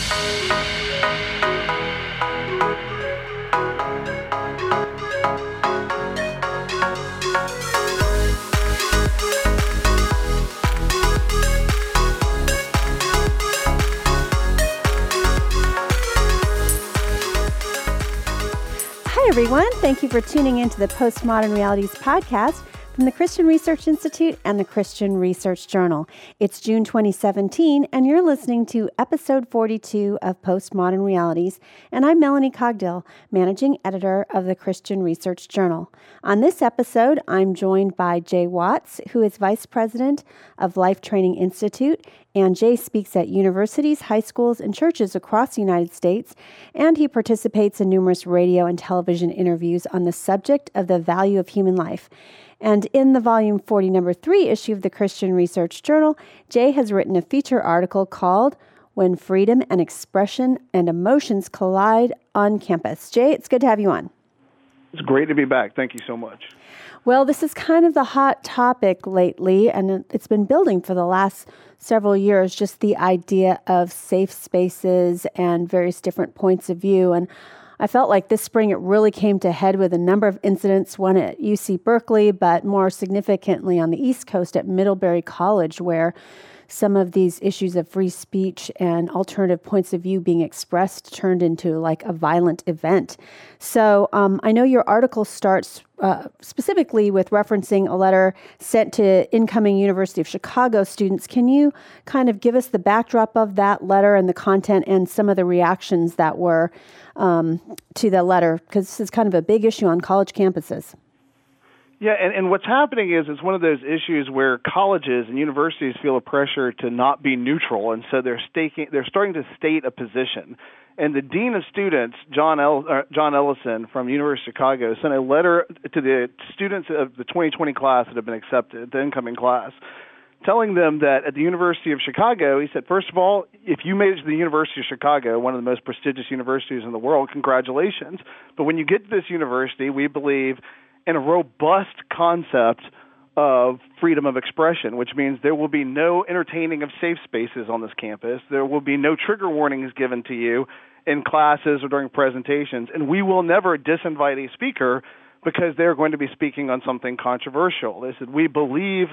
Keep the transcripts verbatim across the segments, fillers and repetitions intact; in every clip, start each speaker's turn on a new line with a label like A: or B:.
A: Hi, everyone. Thank you for tuning into the Postmodern Realities podcast from the Christian Research Institute and the Christian Research Journal. It's June twenty seventeen, and you're listening to episode forty-two of Postmodern Realities, and I'm Melanie Cogdill, managing editor of the Christian Research Journal. On this episode, I'm joined by Jay Watts, who is vice president of Life Training Institute, and Jay speaks at universities, high schools, and churches across the United States, and he participates in numerous radio and television interviews on the subject of the value of human life. And in the volume forty, number three issue of the Christian Research Journal, Jay has written a feature article called When Freedom and Expression and Emotions Collide on Campus. Jay, it's good to have you on.
B: It's great to be back. Thank you so much.
A: Well, this is kind of the hot topic lately, and it's been building for the last several years, just the idea of safe spaces and various different points of view. And I felt like this spring it really came to head with a number of incidents, one at U C Berkeley, but more significantly on the East Coast at Middlebury College, where some of these issues of free speech and alternative points of view being expressed turned into like a violent event. So um, I know your article starts uh, specifically with referencing a letter sent to incoming University of Chicago students. Can you kind of give us the backdrop of that letter and the content and some of the reactions that were um, to the letter? Because this is kind of a big issue on college campuses.
B: Yeah, and, and what's happening is it's one of those issues where colleges and universities feel a pressure to not be neutral, and so they're staking, they're starting to state a position. And the dean of students, John El, uh, John Ellison from University of Chicago, sent a letter to the students of the twenty twenty class that have been accepted, the incoming class, telling them that at the University of Chicago, he said, first of all, if you made it to the University of Chicago, one of the most prestigious universities in the world, congratulations. But when you get to this university, we believe in a robust concept of freedom of expression, which means there will be no entertaining of safe spaces on this campus. There will be no trigger warnings given to you in classes or during presentations, and we will never disinvite a speaker because they're going to be speaking on something controversial. They said, we believe,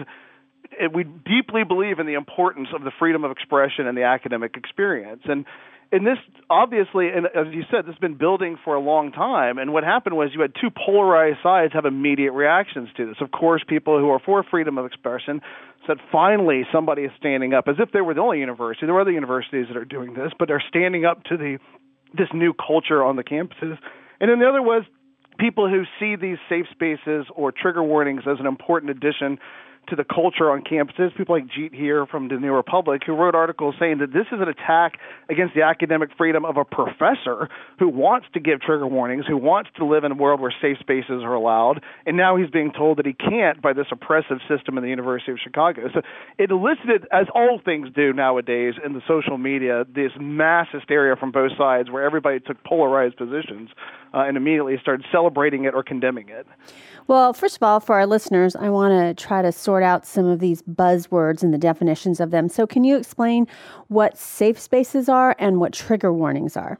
B: we deeply believe in the importance of the freedom of expression and the academic experience. And And this, obviously, and as you said, this has been building for a long time. And what happened was you had two polarized sides have immediate reactions to this. Of course, people who are for freedom of expression said, finally, somebody is standing up, as if they were the only university. There are other universities that are doing this, but they're standing up to the this new culture on the campuses. And then the other was people who see these safe spaces or trigger warnings as an important addition to the culture on campuses, people like Jeet here from the New Republic, who wrote articles saying that this is an attack against the academic freedom of a professor who wants to give trigger warnings, who wants to live in a world where safe spaces are allowed, and now he's being told that he can't by this oppressive system in the University of Chicago. So it elicited, as all things do nowadays in the social media, this mass hysteria from both sides where everybody took polarized positions uh, and immediately started celebrating it or condemning it.
A: Well, first of all, for our listeners, I want to try to sort out some of these buzzwords and the definitions of them. So can you explain what safe spaces are and what trigger warnings are?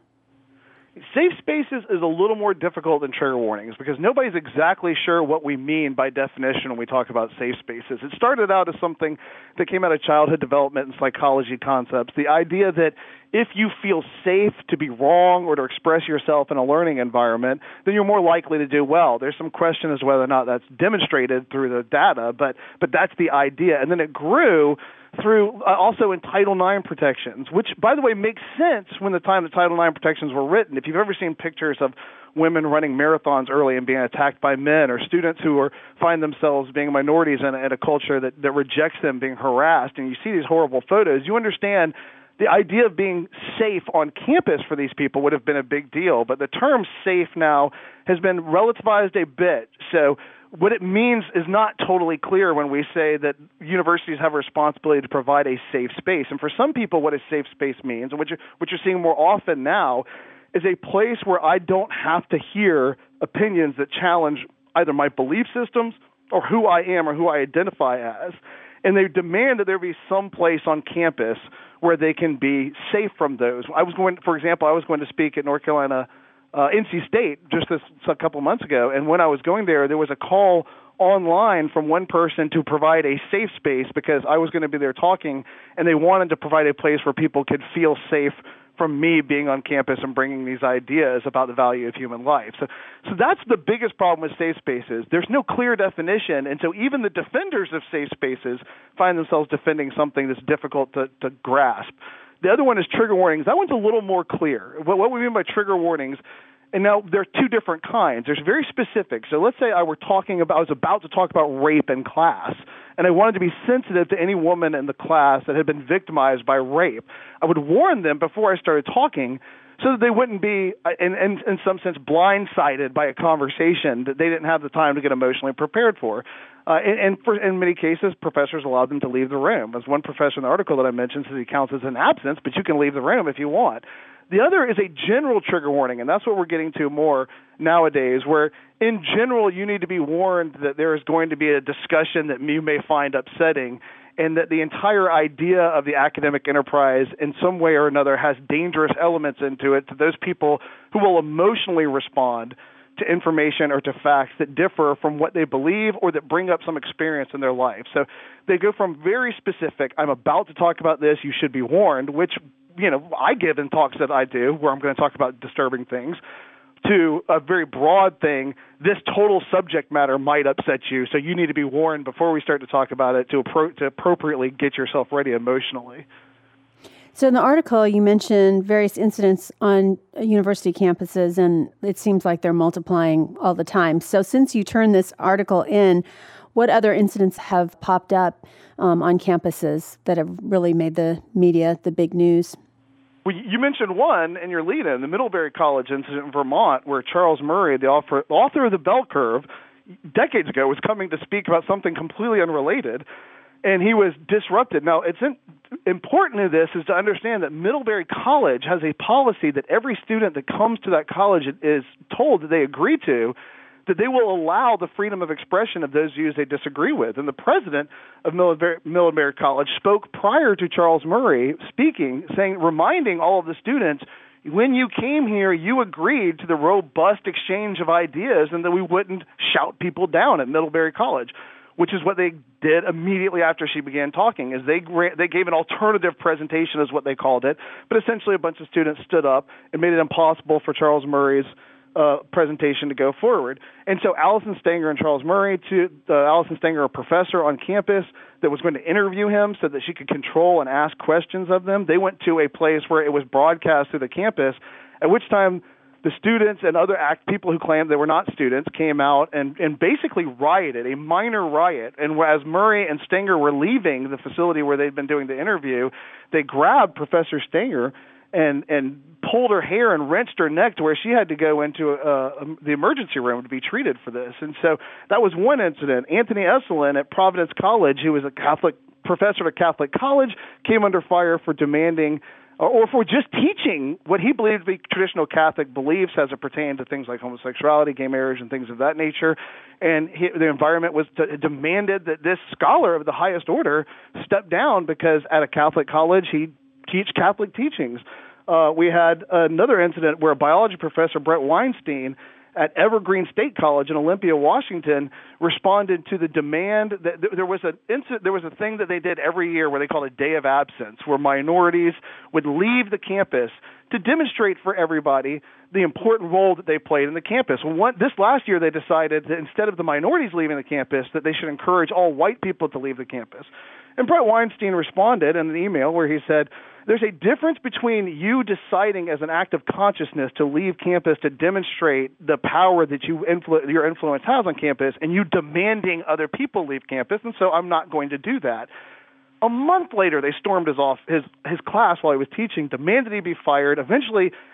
B: Safe spaces is a little more difficult than trigger warnings because nobody's exactly sure what we mean by definition when we talk about safe spaces. It started out as something that came out of childhood development and psychology concepts, the idea that if you feel safe to be wrong or to express yourself in a learning environment, then you're more likely to do well. There's some question as to whether or not that's demonstrated through the data, but but that's the idea. And then it grew through uh, also in Title nine protections, which, by the way, makes sense when the time the Title nine protections were written. If you've ever seen pictures of women running marathons early and being attacked by men, or students who are find themselves being minorities in a, in a culture that, that rejects them being harassed, and you see these horrible photos, you understand the idea of being safe on campus for these people would have been a big deal. But the term safe now has been relativized a bit. So what it means is not totally clear when we say that universities have a responsibility to provide a safe space. And for some people, what a safe space means, and what you're, what you're seeing more often now, is a place where I don't have to hear opinions that challenge either my belief systems or who I am or who I identify as. and they demand that there be some place on campus where they can be safe from those. I was going, for example, I was going to speak at North Carolina, uh, N C State just this, a couple months ago, and when I was going there, there was a call online from one person to provide a safe space because I was going to be there talking, and they wanted to provide a place where people could feel safe from me being on campus and bringing these ideas about the value of human life. So, so that's the biggest problem with safe spaces. There's no clear definition, and so even the defenders of safe spaces find themselves defending something that's difficult to, to grasp. The other one is trigger warnings. That one's a little more clear. What, what we mean by trigger warnings, and now there are two different kinds. There's very specific. So let's say I were talking about, I was about to talk about rape in class, and I wanted to be sensitive to any woman in the class that had been victimized by rape. I would warn them before I started talking so that they wouldn't be, in, in, in some sense, blindsided by a conversation that they didn't have the time to get emotionally prepared for. Uh, and and for, in many cases, professors allowed them to leave the room. As one professor in the article that I mentioned says he counts as an absence, but you can leave the room if you want. The other is a general trigger warning, and that's what we're getting to more nowadays, where in general you need to be warned that there is going to be a discussion that you may find upsetting, and that the entire idea of the academic enterprise in some way or another has dangerous elements into it to those people who will emotionally respond to information or to facts that differ from what they believe or that bring up some experience in their life. So they go from very specific, I'm about to talk about this, you should be warned, which you know, I give in talks that I do where I'm going to talk about disturbing things, to a very broad thing, this total subject matter might upset you, so you need to be warned before we start to talk about it to, appro- to appropriately get yourself ready emotionally.
A: So in the article, you mentioned various incidents on university campuses, and it seems like they're multiplying all the time. So since you turned this article in, what other incidents have popped up um, on campuses that have really made the media the big news?
B: Well, you mentioned one in your lead-in, the Middlebury College incident in Vermont, where Charles Murray, the author, author of The Bell Curve, decades ago was coming to speak about something completely unrelated, and he was disrupted. Now, it's in, important in this is to understand that Middlebury College has a policy that every student that comes to that college is told that they agree to, that they will allow the freedom of expression of those views they disagree with. And the president of Middlebury, Middlebury College spoke prior to Charles Murray speaking, saying, reminding all of the students, when you came here, you agreed to the robust exchange of ideas and that we wouldn't shout people down at Middlebury College, which is what they did immediately after she began talking, is they they gave an alternative presentation, is what they called it, but essentially a bunch of students stood up and made it impossible for Charles Murray's Uh, presentation to go forward. And so Allison Stanger and Charles Murray, to uh, Allison Stanger, a professor on campus that was going to interview him so that she could control and ask questions of them, they went to a place where it was broadcast through the campus, at which time the students and other act people who claimed they were not students came out and, and basically rioted, a minor riot. And as Murray and Stanger were leaving the facility where they'd been doing the interview, they grabbed Professor Stanger and and pulled her hair and wrenched her neck to where she had to go into uh, the emergency room to be treated for this. And so that was one incident. Anthony Esselin at Providence College, who was a Catholic professor at Catholic College, came under fire for demanding or, or for just teaching what he believed to be traditional Catholic beliefs as it pertained to things like homosexuality, gay marriage, and things of that nature. And he, the environment was to, demanded that this scholar of the highest order step down because at a Catholic college he teach Catholic teachings. Uh, we had another incident where a biology professor, Brett Weinstein, at Evergreen State College in Olympia, Washington, responded to the demand that th- there was a incident, there was a thing that they did every year where they called a day of absence, where minorities would leave the campus to demonstrate for everybody the important role that they played in the campus. Well, one, this last year they decided that instead of the minorities leaving the campus, that they should encourage all white people to leave the campus. And Brett Weinstein responded in an email where he said, there's a difference between you deciding as an act of consciousness to leave campus to demonstrate the power that you influ- your influence has on campus and you demanding other people leave campus, and so I'm not going to do that. A month later, they stormed his off his, his class while he was teaching, demanded he be fired. Eventually,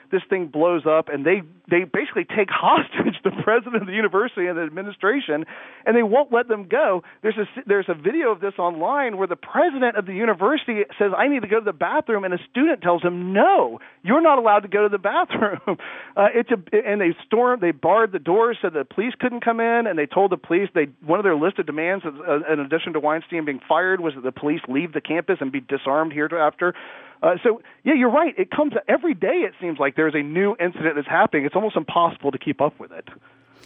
B: this thing blows up, and they, they basically take hostage the president of the university and the administration, and they won't let them go. There's a, there's a video of this online where the president of the university says, I need to go to the bathroom, and a student tells him, no, you're not allowed to go to the bathroom. uh, it's a, and they stormed, they barred the doors so the police couldn't come in, and they told the police, they one of their listed demands, uh, in addition to Weinstein being fired, was that the police leave the campus and be disarmed hereafter. Uh, so, yeah, you're right. It comes every day, it seems like there's a new incident that's happening. It's almost impossible to keep up with it.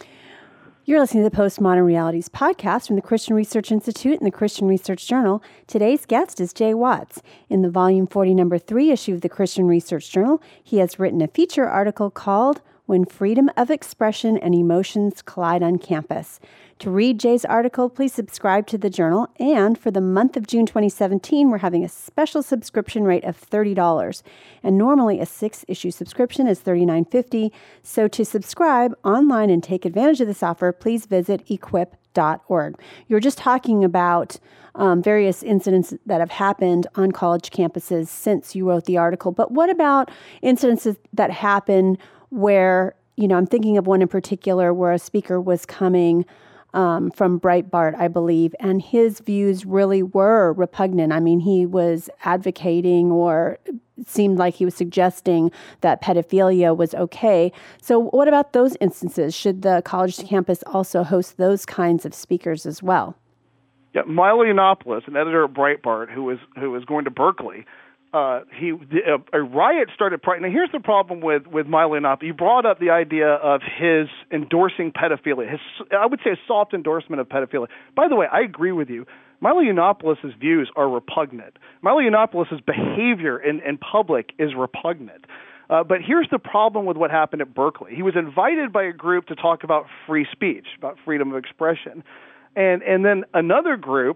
A: You're listening to the Postmodern Realities podcast from the Christian Research Institute and the Christian Research Journal. Today's guest is Jay Watts. In the volume forty, number three issue of the Christian Research Journal, he has written a feature article called When Freedom of Expression and Emotions Collide on Campus. To read Jay's article, please subscribe to the journal. And for the month of June twenty seventeen, we're having a special subscription rate of thirty dollars. And normally a six-issue subscription is thirty-nine fifty. So to subscribe online and take advantage of this offer, please visit equip dot org. You were just talking about um, various incidents that have happened on college campuses since you wrote the article. But what about incidences that happen where, you know, I'm thinking of one in particular where a speaker was coming Um, from Breitbart, I believe, and his views really were repugnant. I mean, he was advocating, or it seemed like he was suggesting, that pedophilia was okay. So what about those instances? Should the college campus also host those kinds of speakers as well?
B: Yeah, Milo Yiannopoulos, an editor at Breitbart, who was who was going to Berkeley, Uh, he a, a riot started. Now, here's the problem with with Milo Yiannopoulos. You brought up the idea of his endorsing pedophilia. His, I would say, a soft endorsement of pedophilia. By the way, I agree with you. Milo Yiannopoulos' views are repugnant. Milo Yiannopoulos' behavior in, in public is repugnant. Uh, but here's the problem with what happened at Berkeley. He was invited by a group to talk about free speech, about freedom of expression, and and then another group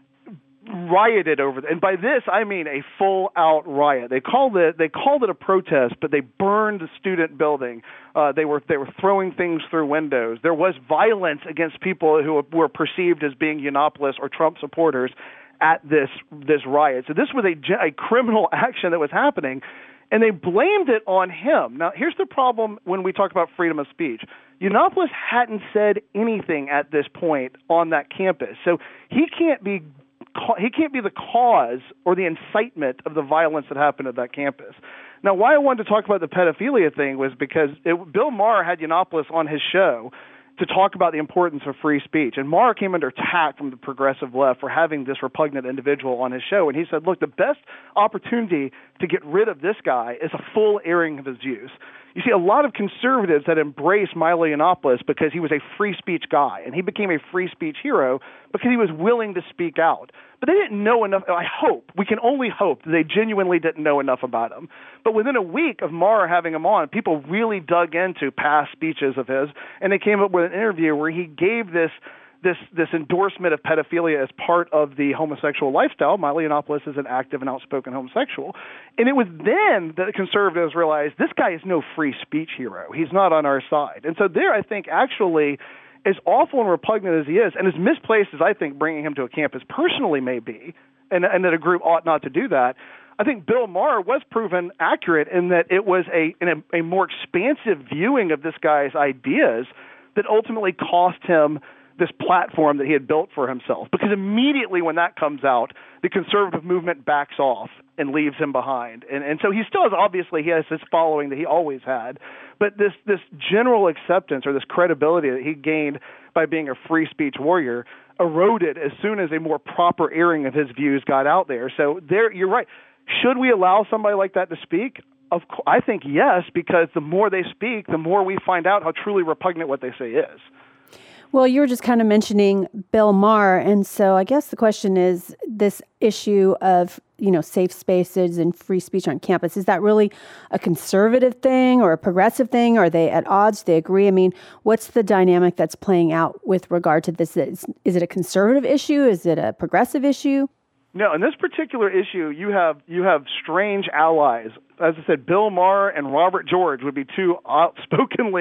B: rioted over it. And by this, I mean a full-out riot. They called it they called it a protest, but they burned the student building. Uh, they were they were throwing things through windows. There was violence against people who were perceived as being Yiannopoulos or Trump supporters at this this riot. So this was a, a criminal action that was happening, and they blamed it on him. Now, here's the problem when we talk about freedom of speech. Yiannopoulos hadn't said anything at this point on that campus, so he can't be He can't be the cause or the incitement of the violence that happened at that campus. Now, why I wanted to talk about the pedophilia thing was because it, Bill Maher had Yiannopoulos on his show to talk about the importance of free speech. And Maher came under attack from the progressive left for having this repugnant individual on his show. And he said, look, the best opportunity to get rid of this guy is a full airing of his views. You see, a lot of conservatives that embrace Milo Yiannopoulos because he was a free speech guy, and he became a free speech hero because he was willing to speak out. But they didn't know enough. I hope, we can only hope that they genuinely didn't know enough about him. But within a week of Maher having him on, people really dug into past speeches of his, and they came up with an interview where he gave this this this endorsement of pedophilia as part of the homosexual lifestyle. Milo Yiannopoulos is an active and outspoken homosexual. And it was then that the conservatives realized this guy is no free speech hero. He's not on our side. And so there, I think, actually, as awful and repugnant as he is, and as misplaced as I think bringing him to a campus personally may be, and, and that a group ought not to do that, I think Bill Maher was proven accurate in that it was a, in a, a more expansive viewing of this guy's ideas that ultimately cost him this platform that he had built for himself. Because immediately when that comes out, the conservative movement backs off and leaves him behind. And and so he still has, obviously, he has this following that he always had. But this, this general acceptance or this credibility that he gained by being a free speech warrior eroded as soon as a more proper airing of his views got out there. So there, you're right. Should we allow somebody like that to speak? Of course, I think yes, because the more they speak, the more we find out how truly repugnant what they say is.
A: Well, you were just kind of mentioning Bill Maher, and so I guess the question is this issue of, you know, safe spaces and free speech on campus. Is that really a conservative thing or a progressive thing? Are they at odds? Do they agree? I mean, what's the dynamic that's playing out with regard to this? Is, is it a conservative issue? Is it a progressive issue?
B: No, in this particular issue, you have you have strange allies. As I said, Bill Maher and Robert George would be two outspokenly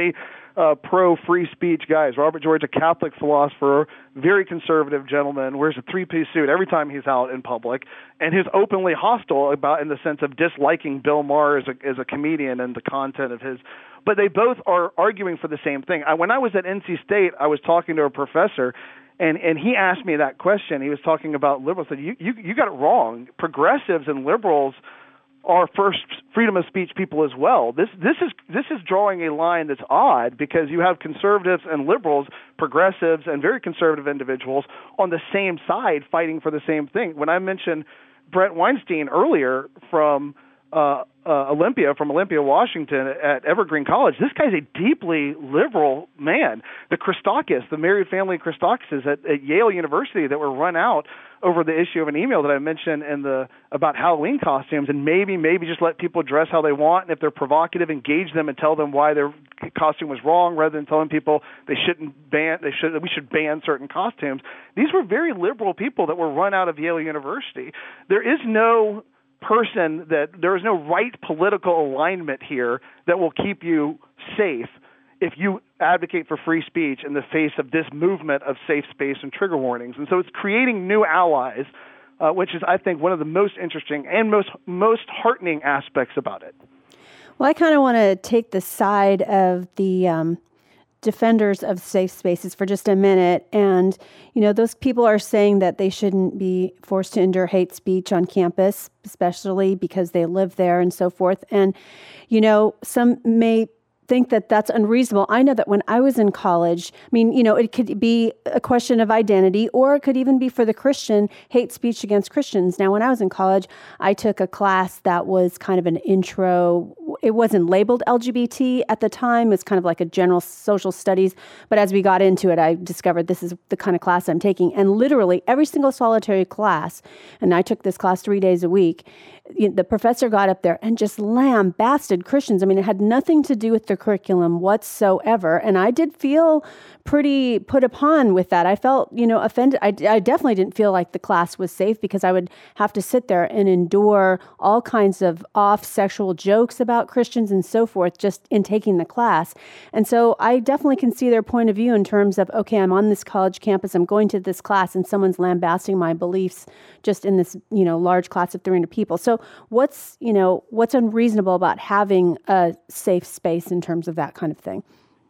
B: uh, pro-free speech guys. Robert George, a Catholic philosopher, very conservative gentleman, wears a three-piece suit every time he's out in public, and he's openly hostile about in the sense of disliking Bill Maher as a, as a comedian and the content of his. But they both are arguing for the same thing. I, when I was at N C State, I was talking to a professor, and, and he asked me that question. He was talking about liberals. Said, you, you, you got it wrong. Progressives and liberals are first freedom of speech people as well. This this is this is drawing a line that's odd because you have conservatives and liberals, progressives and very conservative individuals on the same side fighting for the same thing. When I mentioned Brett Weinstein earlier from uh, uh, Olympia, from Olympia, Washington, at Evergreen College, this guy's a deeply liberal man. The Christakis, the married family Christakis at, at Yale University that were run out over the issue of an email that I mentioned in the about Halloween costumes, and maybe maybe just let people dress how they want, and if they're provocative, engage them and tell them why their costume was wrong, rather than telling people they shouldn't ban they should we should ban certain costumes. These were very liberal people that were run out of Yale University. There is no person that there is no right political alignment here that will keep you safe if you advocate for free speech in the face of this movement of safe space and trigger warnings. And so it's creating new allies, uh, which is, I think, one of the most interesting and most most heartening aspects about it.
A: Well, I kind of want to take the side of the um, defenders of safe spaces for just a minute. And, you know, those people are saying that they shouldn't be forced to endure hate speech on campus, especially because they live there and so forth. And, you know, some may think that that's unreasonable. I know that when I was in college, I mean, you know, it could be a question of identity, or it could even be for the Christian, hate speech against Christians. Now, when I was in college, I took a class that was kind of an intro. It wasn't labeled L G B T at the time. It was kind of like a general social studies. But as we got into it, I discovered this is the kind of class I'm taking. And literally every single solitary class, and I took this class three days a week, the professor got up there and just lambasted Christians. I mean, it had nothing to do with the curriculum whatsoever. And I did feel pretty put upon with that. I felt, you know, offended. I, I definitely didn't feel like the class was safe because I would have to sit there and endure all kinds of off sexual jokes about Christians and so forth just in taking the class. And so I definitely can see their point of view in terms of, okay, I'm on this college campus, I'm going to this class, and someone's lambasting my beliefs just in this, you know, large class of three hundred people. So what's, you know, what's unreasonable about having a safe space in terms of that kind of thing?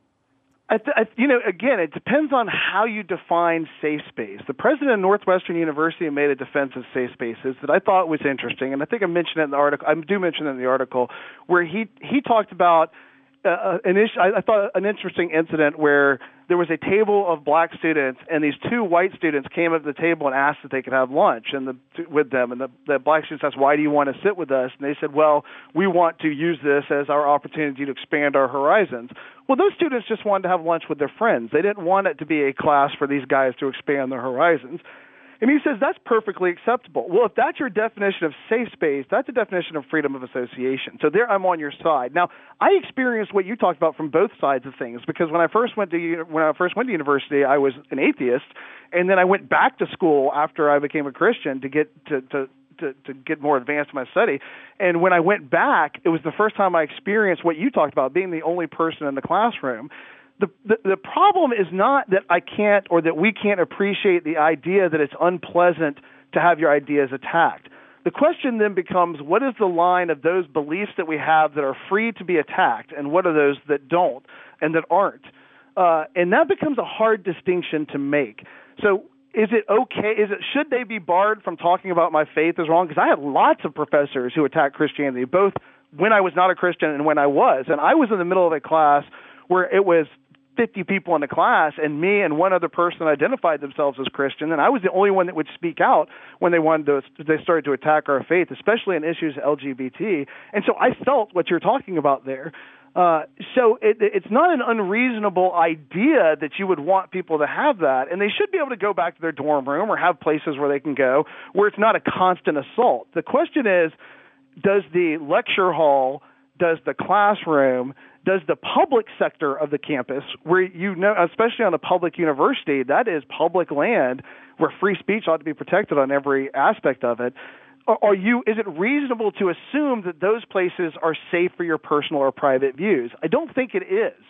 B: I th- I, you know, again, it depends on how you define safe space. The president of Northwestern University made a defense of safe spaces that I thought was interesting, and I think I mentioned it in the article. I do mention it in the article where he he talked about uh, an issue. I, I thought an interesting incident where there was a table of black students, and these two white students came up to the table and asked if they could have lunch and the, with them. And the, the black students asked, "Why do you want to sit with us?" And they said, "Well, we want to use this as our opportunity to expand our horizons." Well, those students just wanted to have lunch with their friends. They didn't want it to be a class for these guys to expand their horizons. And he says that's perfectly acceptable. Well, if that's your definition of safe space, that's a definition of freedom of association. So there I'm on your side. Now, I experienced what you talked about from both sides of things, because when I first went to when I first went to university, I was an atheist, and then I went back to school after I became a Christian to get to, to To, to get more advanced in my study. And when I went back, it was the first time I experienced what you talked about, being the only person in the classroom. The, the the problem is not that I can't or that we can't appreciate the idea that it's unpleasant to have your ideas attacked. The question then becomes, what is the line of those beliefs that we have that are free to be attacked, and what are those that don't and that aren't? Uh, and that becomes a hard distinction to make. So is it okay? Is it should they be barred from talking about my faith is wrong? Because I had lots of professors who attacked Christianity, both when I was not a Christian and when I was. And I was in the middle of a class where it was fifty people in the class, and me and one other person identified themselves as Christian, and I was the only one that would speak out when they wanted to. They started to attack our faith, especially in issues L G B T. And so I felt what you're talking about there. Uh, so it, it's not an unreasonable idea that you would want people to have that, and they should be able to go back to their dorm room or have places where they can go where it's not a constant assault. The question is, does the lecture hall, does the classroom, does the public sector of the campus, where you know, especially on a public university, that is public land where free speech ought to be protected on every aspect of it, are you? Is it reasonable to assume that those places are safe for your personal or private views? I don't think it is.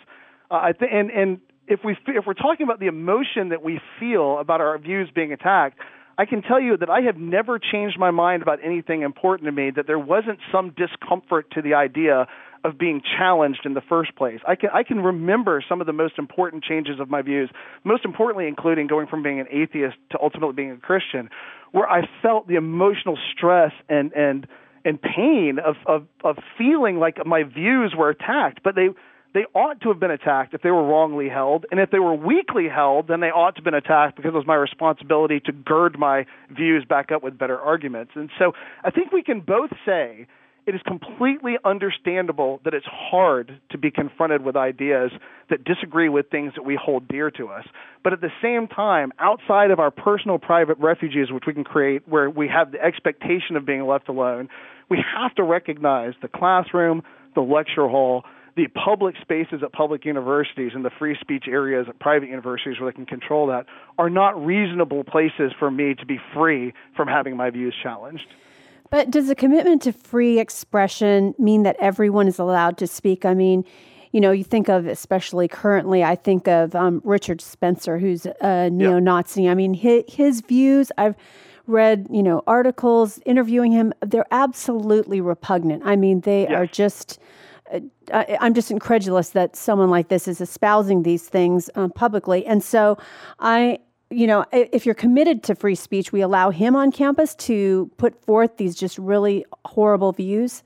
B: Uh, I th- and and if we if we're talking about the emotion that we feel about our views being attacked, I can tell you that I have never changed my mind about anything important to me, that there wasn't some discomfort to the idea of being challenged in the first place. I can I can remember some of the most important changes of my views, most importantly including going from being an atheist to ultimately being a Christian, where I felt the emotional stress and and and pain of, of, of feeling like my views were attacked, but they They ought to have been attacked if they were wrongly held, and if they were weakly held, then they ought to have been attacked because it was my responsibility to gird my views back up with better arguments. And so I think we can both say it is completely understandable that it's hard to be confronted with ideas that disagree with things that we hold dear to us. But at the same time, outside of our personal private refuges, which we can create where we have the expectation of being left alone, we have to recognize the classroom, the lecture hall, the public spaces at public universities and the free speech areas at private universities where they can control that are not reasonable places for me to be free from having my views challenged.
A: But does a commitment to free expression mean that everyone is allowed to speak? I mean, you know, you think of, especially currently, I think of um, Richard Spencer, who's a neo-Nazi. Yeah. I mean, his, his views, I've read, you know, articles interviewing him. They're absolutely repugnant. I mean, they yes. are just... I, I'm just incredulous that someone like this is espousing these things um, publicly. And so I, you know, if you're committed to free speech, we allow him on campus to put forth these just really horrible views.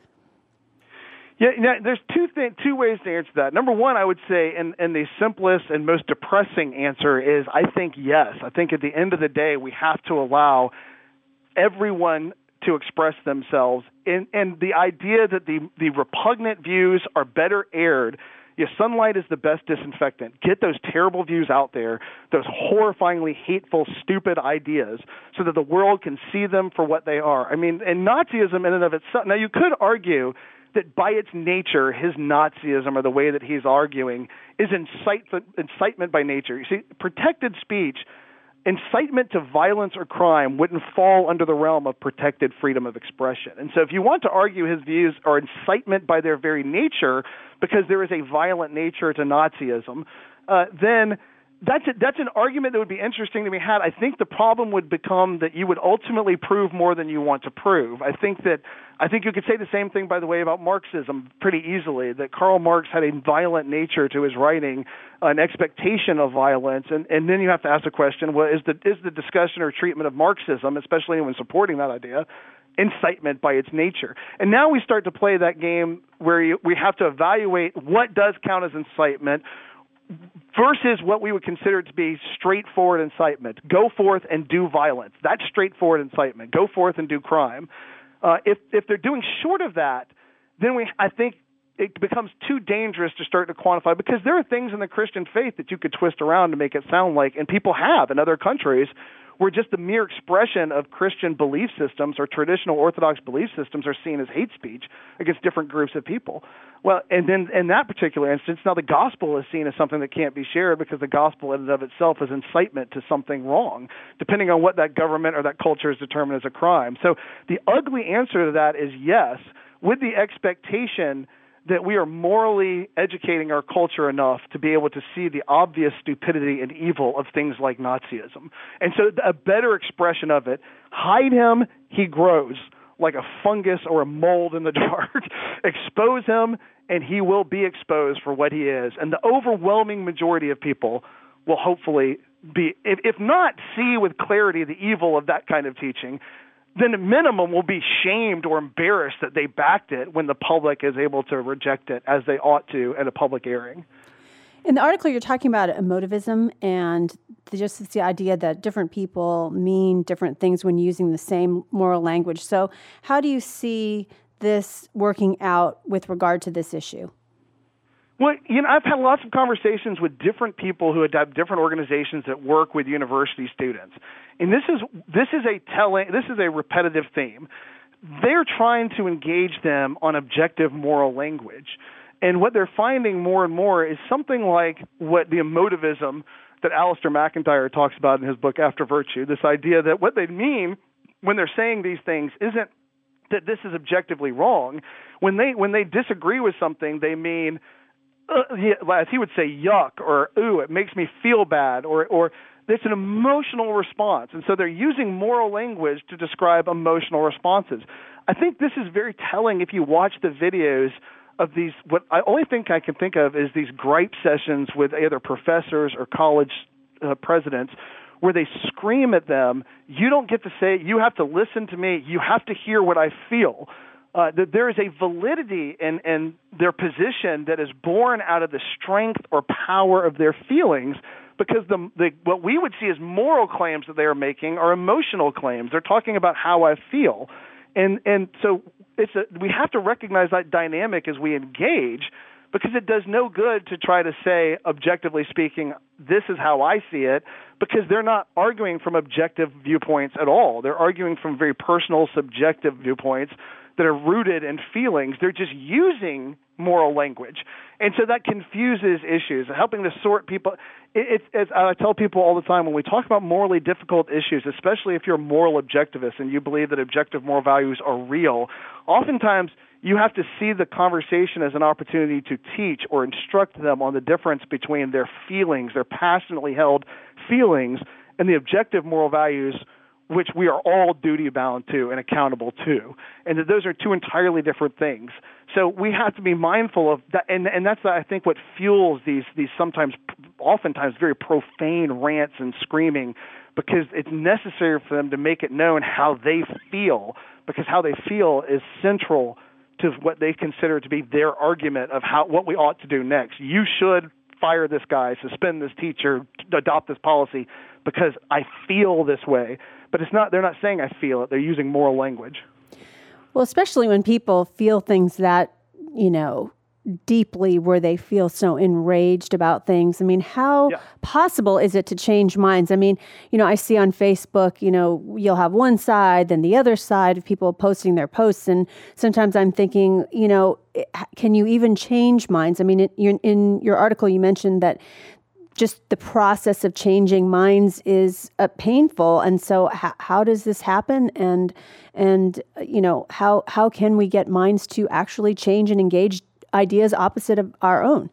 B: Yeah, you know, there's two th- two ways to answer that. Number one, I would say, and, and the simplest and most depressing answer is, I think yes. I think at the end of the day, we have to allow everyone to express themselves, and, and the idea that the, the repugnant views are better aired. Yeah, sunlight is the best disinfectant. Get those terrible views out there, those horrifyingly hateful, stupid ideas, so that the world can see them for what they are. I mean, and Nazism in and of itself, now you could argue that by its nature, his Nazism, or the way that he's arguing, is incitement, incitement by nature. You see, protected speech, incitement to violence or crime wouldn't fall under the realm of protected freedom of expression. And so if you want to argue his views are incitement by their very nature because there is a violent nature to Nazism, uh, then that's a, that's an argument that would be interesting to be had. I think the problem would become that you would ultimately prove more than you want to prove. I think that I think you could say the same thing, by the way, about Marxism pretty easily, that Karl Marx had a violent nature to his writing, an expectation of violence, and, and then you have to ask the question, well, is the is the discussion or treatment of Marxism, especially when supporting that idea, incitement by its nature? And now we start to play that game where you, we have to evaluate what does count as incitement versus what we would consider to be straightforward incitement. Go forth and do violence. That's straightforward incitement. Go forth and do crime. Uh, if if they're doing short of that, then we I think it becomes too dangerous to start to quantify, because there are things in the Christian faith that you could twist around to make it sound like, and people have in other countries, where just the mere expression of Christian belief systems or traditional Orthodox belief systems are seen as hate speech against different groups of people. Well, and then in that particular instance, now the gospel is seen as something that can't be shared because the gospel in and of itself is incitement to something wrong, depending on what that government or that culture is determined as a crime. So the ugly answer to that is yes, with the expectation that we are morally educating our culture enough to be able to see the obvious stupidity and evil of things like Nazism. And so a better expression of it, hide him, he grows like a fungus or a mold in the dark. Expose him, and he will be exposed for what he is. And the overwhelming majority of people will hopefully be, if, if not see with clarity the evil of that kind of teaching, then at minimum will be shamed or embarrassed that they backed it when the public is able to reject it as they ought to at a public airing.
A: In the article, you're talking about emotivism and the, just the idea that different people mean different things when using the same moral language. So how do you see this working out with regard to this issue?
B: Well, you know, I've had lots of conversations with different people who have different organizations that work with university students. And this is this is a telling this is a repetitive theme. They're trying to engage them on objective moral language. And what they're finding more and more is something like what the emotivism that Alistair McIntyre talks about in his book After Virtue, this idea that what they mean when they're saying these things isn't that this is objectively wrong. When they when they disagree with something, they mean uh, yeah, as he would say, yuck, or ooh, it makes me feel bad, or or it's an emotional response. And so they're using moral language to describe emotional responses. I think this is very telling if you watch the videos of these, what I only think I can think of is these gripe sessions with either professors or college uh, presidents where they scream at them, you don't get to say, you have to listen to me, you have to hear what I feel. Uh, that there is a validity in, in their position that is born out of the strength or power of their feelings, because the, the what we would see as moral claims that they are making are emotional claims. They're talking about how I feel. And and so it's a, we have to recognize that dynamic as we engage, because it does no good to try to say, objectively speaking, this is how I see it, because they're not arguing from objective viewpoints at all. They're arguing from very personal, subjective viewpoints that are rooted in feelings. They're just using moral language. And so that confuses issues, helping to sort people. It, it, as I tell people all the time, when we talk about morally difficult issues, especially if you're a moral objectivist and you believe that objective moral values are real, oftentimes you have to see the conversation as an opportunity to teach or instruct them on the difference between their feelings, their passionately held feelings, and the objective moral values which we are all duty-bound to and accountable to, and that those are two entirely different things. So we have to be mindful of that, and, and that's, I think, what fuels these these sometimes, oftentimes, very profane rants and screaming, because it's necessary for them to make it known how they feel, because how they feel is central to what they consider to be their argument of how what we ought to do next. You should fire this guy, suspend this teacher, adopt this policy, because I feel this way. But it's not, they're not saying I feel it. They're using moral language.
A: Well, especially when people feel things that, you know, deeply, where they feel so enraged about things. I mean, how yeah. possible is it to change minds? I mean, you know, I see on Facebook, you know, you'll have one side, then the other side of people posting their posts. And sometimes I'm thinking, you know, can you even change minds? I mean, in, in your article, you mentioned that just the process of changing minds is uh, painful. And so h- how does this happen? And, and you know, how how can we get minds to actually change and engage ideas opposite of our own?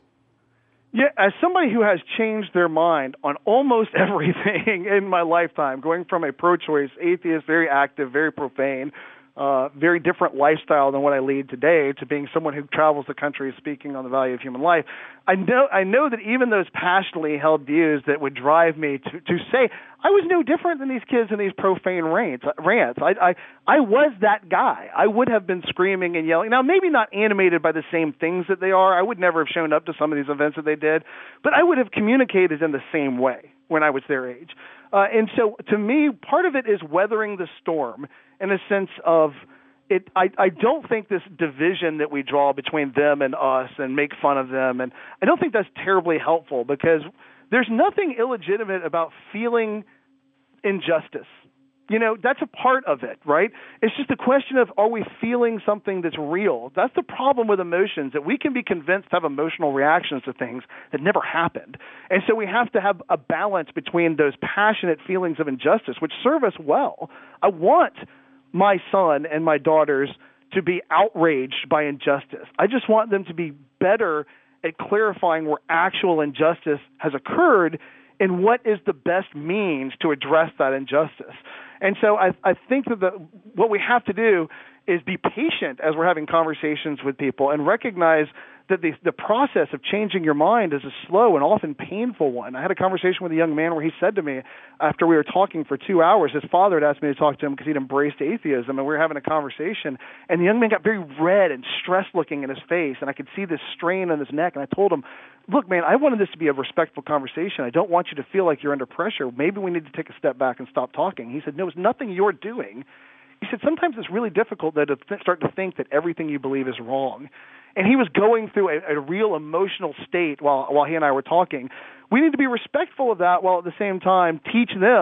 B: Yeah, as somebody who has changed their mind on almost everything in my lifetime, going from a pro-choice atheist, very active, very profane, Uh, very different lifestyle than what I lead today, to being someone who travels the country speaking on the value of human life. I know I know that even those passionately held views that would drive me to, to say I was no different than these kids in these profane rants. rants. I, I I was that guy. I would have been screaming and yelling. Now, maybe not animated by the same things that they are. I would never have shown up to some of these events that they did, but I would have communicated in the same way when I was their age. Uh, and so, to me, part of it is weathering the storm, in a sense of it. I, I don't think this division that we draw between them and us and make fun of them, and I don't think that's terribly helpful, because there's nothing illegitimate about feeling injustice. You know, that's a part of it, right? It's just a question of, are we feeling something that's real? That's the problem with emotions, that we can be convinced to have emotional reactions to things that never happened. And so we have to have a balance between those passionate feelings of injustice, which serve us well. I want my son and my daughters to be outraged by injustice. I just want them to be better at clarifying where actual injustice has occurred and what is the best means to address that injustice. And so I, I think that the, what we have to do is be patient as we're having conversations with people, and recognize that the, the process of changing your mind is a slow and often painful one. I had a conversation with a young man where he said to me, after we were talking for two hours, his father had asked me to talk to him because he'd embraced atheism, and we were having a conversation, and the young man got very red and stressed-looking in his face, and I could see this strain on his neck, and I told him, look, man, I wanted this to be a respectful conversation. I don't want you to feel like you're under pressure. Maybe we need to take a step back and stop talking. He said, no, it's nothing you're doing. He said, sometimes it's really difficult to th- start to think that everything you believe is wrong. And he was going through a, a real emotional state while while he and I were talking. We need to be respectful of that, while at the same time teach them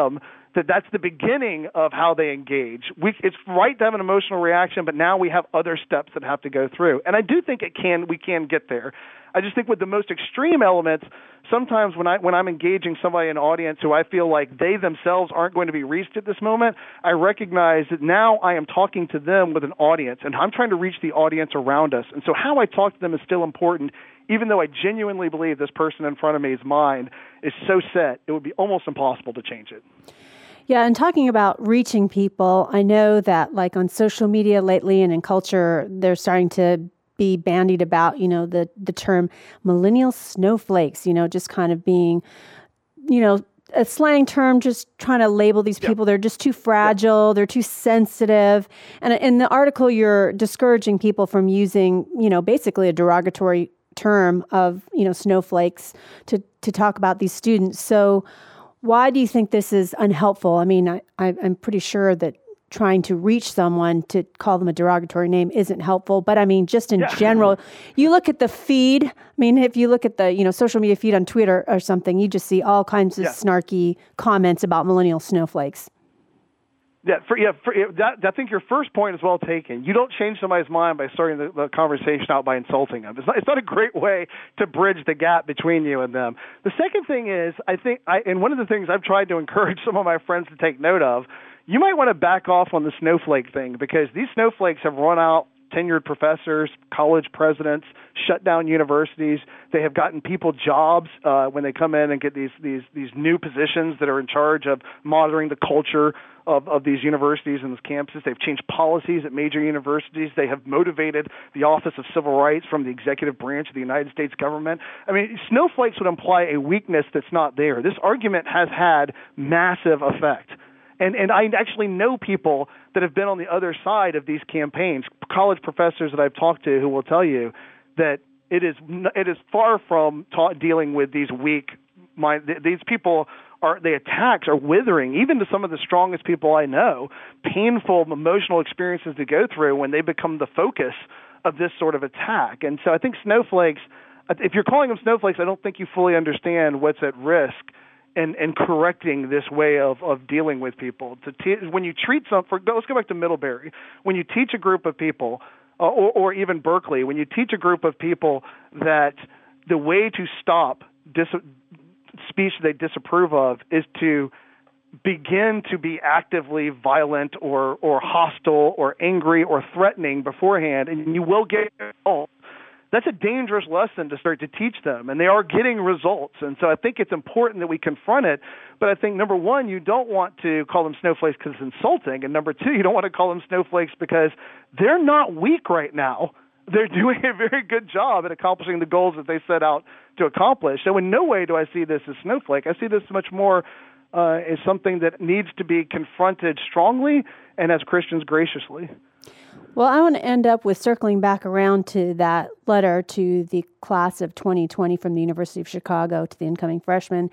B: that that's the beginning of how they engage. We, it's right to have an emotional reaction, but now we have other steps that have to go through. And I do think it can we can get there. I just think with the most extreme elements, sometimes when I when I'm engaging somebody in an audience who I feel like they themselves aren't going to be reached at this moment, I recognize that now I am talking to them with an audience, and I'm trying to reach the audience around us. And so how I talk to them is still important, even though I genuinely believe this person in front of me's mind is so set, it would be almost impossible to change it.
A: Yeah, and talking about reaching people, I know that like on social media lately and in culture, they're starting to be bandied about, you know, the, the term millennial snowflakes, you know, just kind of being, you know, a slang term, just trying to label these people. Yep. They're just too fragile. Yep. They're too sensitive. And in the article, you're discouraging people from using, you know, basically a derogatory term of, you know, snowflakes to, to talk about these students. So why do you think this is unhelpful? I mean, I, I, I'm pretty sure that trying to reach someone to call them a derogatory name isn't helpful. But I mean, just in yeah. general, you look at the feed. I mean, if you look at the, you know, social media feed on Twitter or something, you just see all kinds of yeah. snarky comments about millennial snowflakes.
B: Yeah, for, yeah, for, that, I think your first point is well taken. You don't change somebody's mind by starting the, the conversation out by insulting them. It's not, it's not a great way to bridge the gap between you and them. The second thing is, I think, I, and one of the things I've tried to encourage some of my friends to take note of, you might want to back off on the snowflake thing, because these snowflakes have run out tenured professors, college presidents, shut down universities. They have gotten people jobs uh, when they come in and get these, these these new positions that are in charge of monitoring the culture of, of these universities and these campuses. They've changed policies at major universities. They have motivated the Office of Civil Rights from the executive branch of the United States government. I mean, snowflakes would imply a weakness that's not there. This argument has had massive effect. And and I actually know people that have been on the other side of these campaigns, college professors that I've talked to who will tell you that it is it is far from ta- dealing with these weak mind. These people are the attacks are withering, even to some of the strongest people I know. Painful emotional experiences to go through when they become the focus of this sort of attack. And so I think snowflakes, if you're calling them snowflakes, I don't think you fully understand what's at risk. And, and correcting this way of, of dealing with people. To te- when you treat some, for, let's go back to Middlebury. When you teach a group of people, uh, or, or even Berkeley, when you teach a group of people that the way to stop dis- speech they disapprove of is to begin to be actively violent or, or hostile or angry or threatening beforehand, and you will get results. That's a dangerous lesson to start to teach them, and they are getting results. And so I think it's important that we confront it. But I think, number one, you don't want to call them snowflakes because it's insulting. And number two, you don't want to call them snowflakes because they're not weak right now. They're doing a very good job at accomplishing the goals that they set out to accomplish. So in no way do I see this as snowflake. I see this much more uh, as something that needs to be confronted strongly and as Christians graciously.
A: Well, I want to end up with circling back around to that letter to the class of twenty twenty from the University of Chicago to the incoming freshmen.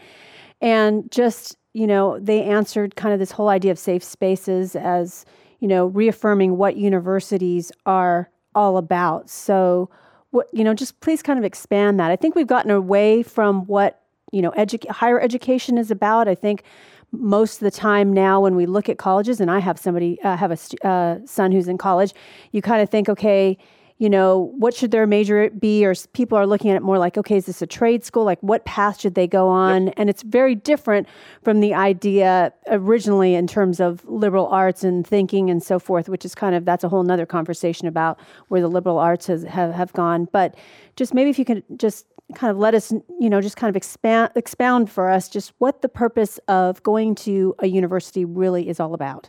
A: And just, you know, they answered kind of this whole idea of safe spaces as, you know, reaffirming what universities are all about. So, what, you know, just please kind of expand that. I think we've gotten away from what, you know, edu- higher education is about. I think most of the time now when we look at colleges, and I have somebody, uh, have a st- uh, son who's in college, you kind of think, okay, you know, what should their major be? Or s- people are looking at it more like, okay, is this a trade school? Like, what path should they go on? Yep. And it's very different from the idea originally in terms of liberal arts and thinking and so forth, which is kind of, that's a whole nother conversation about where the liberal arts has, have, have gone. But just maybe if you could just kind of let us, you know, just kind of expand, expound for us just what the purpose of going to a university really is all about.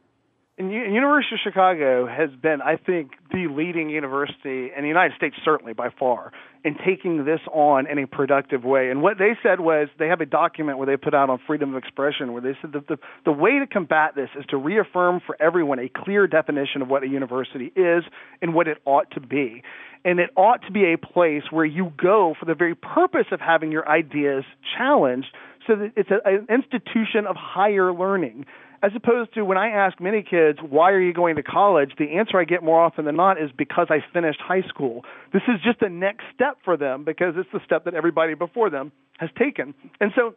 B: And University of Chicago has been, I think, the leading university in the United States, certainly by far, in taking this on in a productive way. And what they said was, they have a document where they put out on freedom of expression where they said that the, the way to combat this is to reaffirm for everyone a clear definition of what a university is and what it ought to be. And it ought to be a place where you go for the very purpose of having your ideas challenged, so that it's a, an institution of higher learning. As opposed to when I ask many kids, why are you going to college? The answer I get more often than not is because I finished high school. This is just the next step for them because it's the step that everybody before them has taken. And so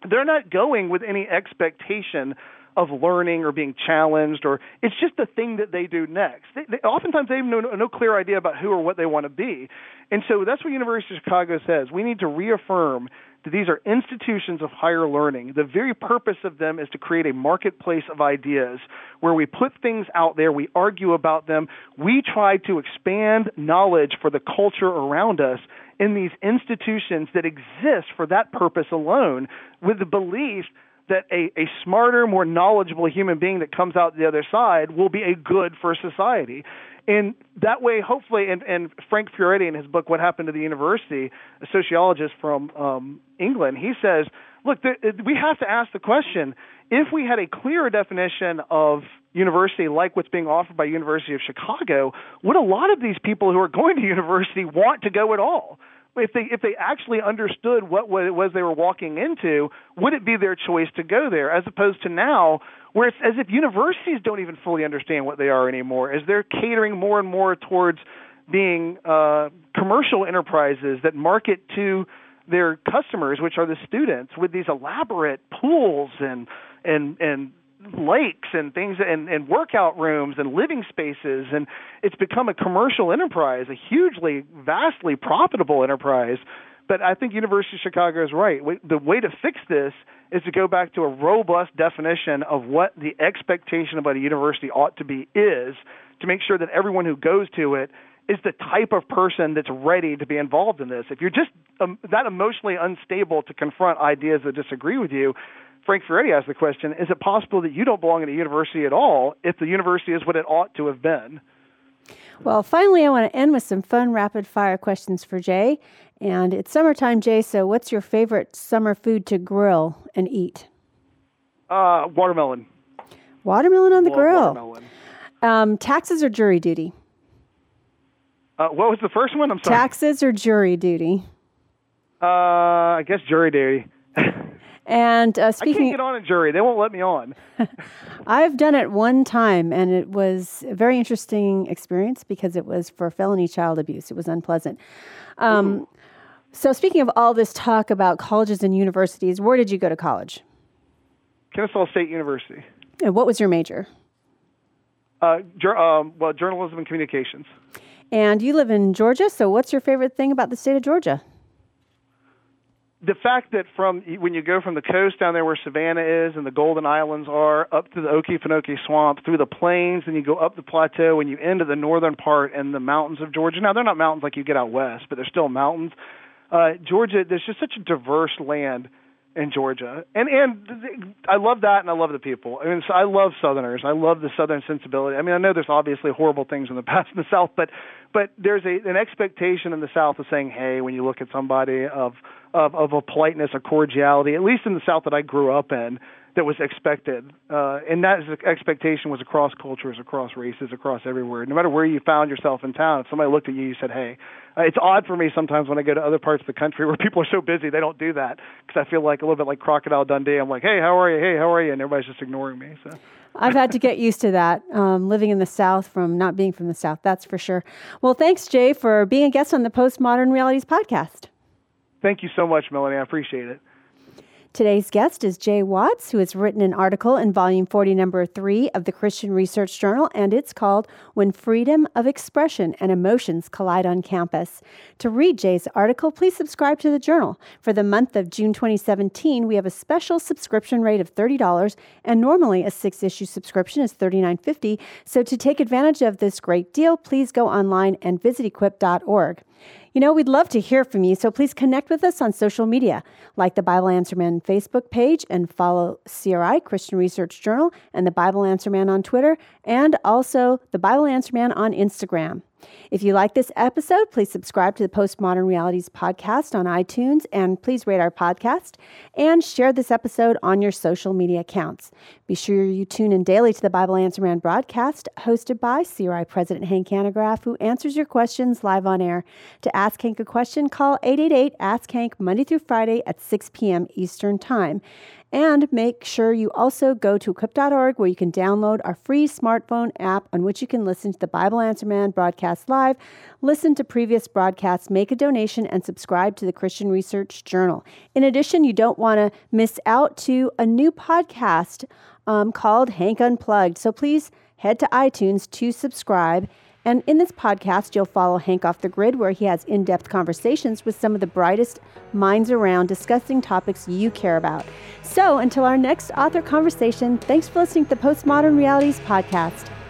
B: they're not going with any expectation of learning or being challenged, or it's just the thing that they do next. They, they, oftentimes they have no, no clear idea about who or what they want to be. And so that's what University of Chicago says. We need to reaffirm that these are institutions of higher learning. The very purpose of them is to create a marketplace of ideas where we put things out there, we argue about them, we try to expand knowledge for the culture around us in these institutions that exist for that purpose alone, with the belief that a, a smarter, more knowledgeable human being that comes out the other side will be a good for society. And that way, hopefully, and, and Frank Fioretti in his book, What Happened to the University, a sociologist from um, England, he says, look, th- we have to ask the question, if we had a clearer definition of university like what's being offered by University of Chicago, would a lot of these people who are going to university want to go at all? If they if they actually understood what, what it was they were walking into, would it be their choice to go there, as opposed to now, where it's as if universities don't even fully understand what they are anymore, as they're catering more and more towards being uh, commercial enterprises that market to their customers, which are the students, with these elaborate pools and and and lakes and things and, and workout rooms and living spaces, and it's become a commercial enterprise, a hugely, vastly profitable enterprise. But I think University of Chicago is right. The way to fix this is to go back to a robust definition of what the expectation about a university ought to be is, to make sure that everyone who goes to it is the type of person that's ready to be involved in this. If you're just um, that emotionally unstable to confront ideas that disagree with you, Frank Fioretti asked the question, is it possible that you don't belong at a university at all if the university is what it ought to have been?
A: Well, finally, I want to end with some fun rapid-fire questions for Jay. And it's summertime, Jay, so what's your favorite summer food to grill and eat?
B: Uh, watermelon.
A: Watermelon on the
B: Love
A: grill.
B: Watermelon.
A: Um, taxes or jury duty?
B: Uh, what was the first one? I'm sorry.
A: Taxes or jury duty?
B: Uh, I guess jury duty.
A: And uh,
B: I
A: speaking,
B: can't get on a jury. They won't let me on.
A: I've done it one time, and it was a very interesting experience because it was for felony child abuse. It was unpleasant. Um, so speaking of all this talk about colleges and universities, where did you go to college?
B: Kennesaw State University.
A: And what was your major?
B: Uh, jur- um, well, journalism and communications.
A: And you live in Georgia, so what's your favorite thing about the state of Georgia?
B: The fact that from when you go from the coast down there where Savannah is and the Golden Islands are, up to the Okefenokee Swamp, through the plains, and you go up the plateau and you end the northern part and the mountains of Georgia. Now, they're not mountains like you get out west, but they're still mountains. Uh, Georgia, there's just such a diverse land in Georgia. And and I love that, and I love the people. I mean, so I love Southerners. I love the Southern sensibility. I mean, I know there's obviously horrible things in the past in the South, but but there's a, an expectation in the South of saying, hey, when you look at somebody, of, of, of a politeness, a cordiality, at least in the South that I grew up in, that was expected. Uh, and that expectation was across cultures, across races, across everywhere. No matter where you found yourself in town, if somebody looked at you, you said, hey. Uh, it's odd for me sometimes when I go to other parts of the country where people are so busy, they don't do that, because I feel like a little bit like Crocodile Dundee. I'm like, hey, how are you? Hey, how are you? And everybody's just ignoring me. So
A: I've had to get used to that, um, living in the South from not being from the South, that's for sure. Well, thanks, Jay, for being a guest on the Postmodern Realities podcast.
B: Thank you so much, Melanie. I appreciate it.
A: Today's guest is Jay Watts, who has written an article in Volume forty, Number three of the Christian Research Journal, and it's called When Freedom of Expression and Emotions Collide on Campus. To read Jay's article, please subscribe to the journal. For the month of June twenty seventeen, we have a special subscription rate of thirty dollars, and normally a six-issue subscription is thirty-nine fifty. So to take advantage of this great deal, please go online and visit equip dot org. You know, we'd love to hear from you, so please connect with us on social media, like the Bible Answer Man Facebook page, and follow C R I, Christian Research Journal, and the Bible Answer Man on Twitter, and also the Bible Answer Man on Instagram. If you like this episode, please subscribe to the Postmodern Realities podcast on iTunes, and please rate our podcast and share this episode on your social media accounts. Be sure you tune in daily to the Bible Answer Man broadcast, hosted by C R I President Hank Hanegraaff, who answers your questions live on air. To ask Hank a question, call eight eight eight, ask Hank Monday through Friday at six p.m. Eastern Time. And make sure you also go to equip dot org where you can download our free smartphone app on which you can listen to the Bible Answer Man broadcast live, listen to previous broadcasts, make a donation, and subscribe to the Christian Research Journal. In addition, you don't want to miss out to a new podcast um, called Hank Unplugged. So please head to iTunes to subscribe. And in this podcast, you'll follow Hank off the grid, where he has in-depth conversations with some of the brightest minds around discussing topics you care about. So until our next author conversation, thanks for listening to the Postmodern Realities Podcast.